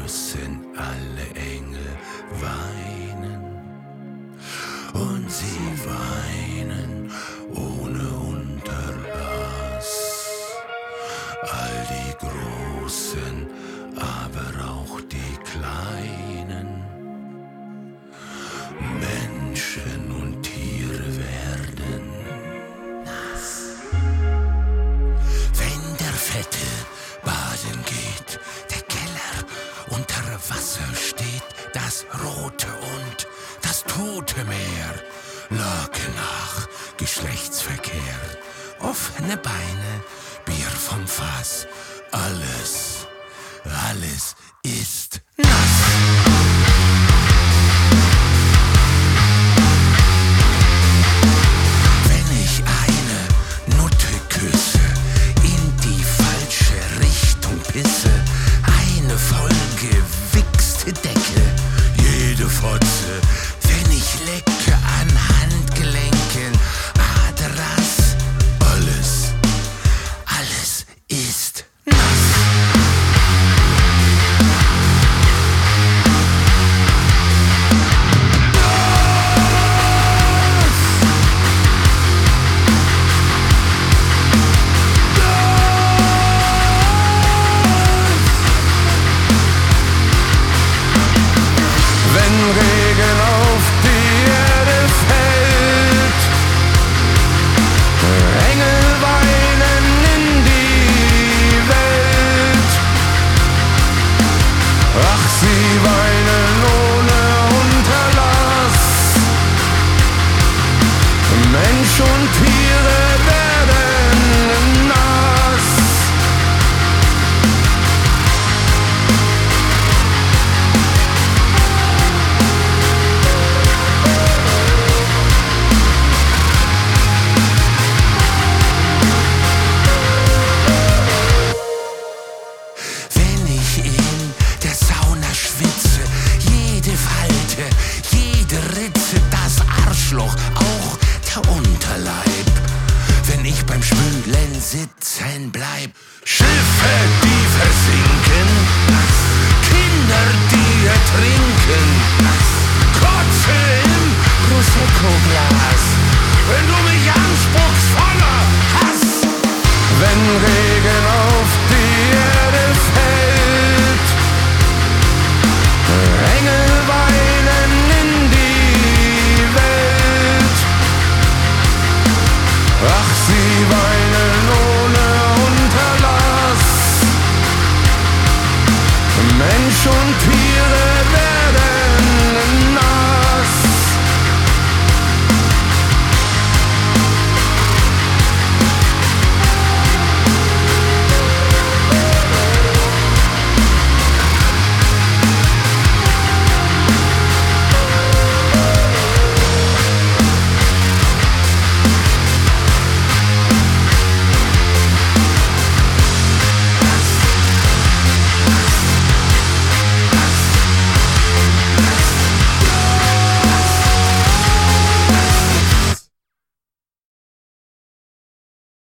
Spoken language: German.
Großen alle Engel weinen, und sie weinen ohne Unterlass. All die Großen, aber auch die Kleinen, Menschen und Tiere werden nass. Wenn der Fette baden geht, der Keller unter Wasser steht, das Rote und das Tote Meer, Lage nach Geschlechtsverkehr, offene Beine, Bier vom Fass, alles ist nass. Wenn ich eine Nutte küsse, in die falsche Richtung pisse, eine vollgewichste Decke, jede Fotze, wenn ich lecke an Handgelenken, Adras, alles ist nass. Wenn Regen auf die Erde fällt, Engel weinen in die Welt. Ach, sie weinen ohne Unterlass. Mensch und Tiere werden nass. Wenn ich in der Sauna schwitze, jede Falte, jede Ritze, das Arschloch, auch der Unterleib. Wenn ich beim Spülen sitzen bleib, Schiffe, die versinken, Kinder, die ertrinken, Kotze im Prosecco-Glas, wenn du mich anspuckst voller Hass. Wenn Regen auf die Erde fällt, Engel weinen in die Welt. Ach, sie weinen ohne Unterlass. Mensch und Tiere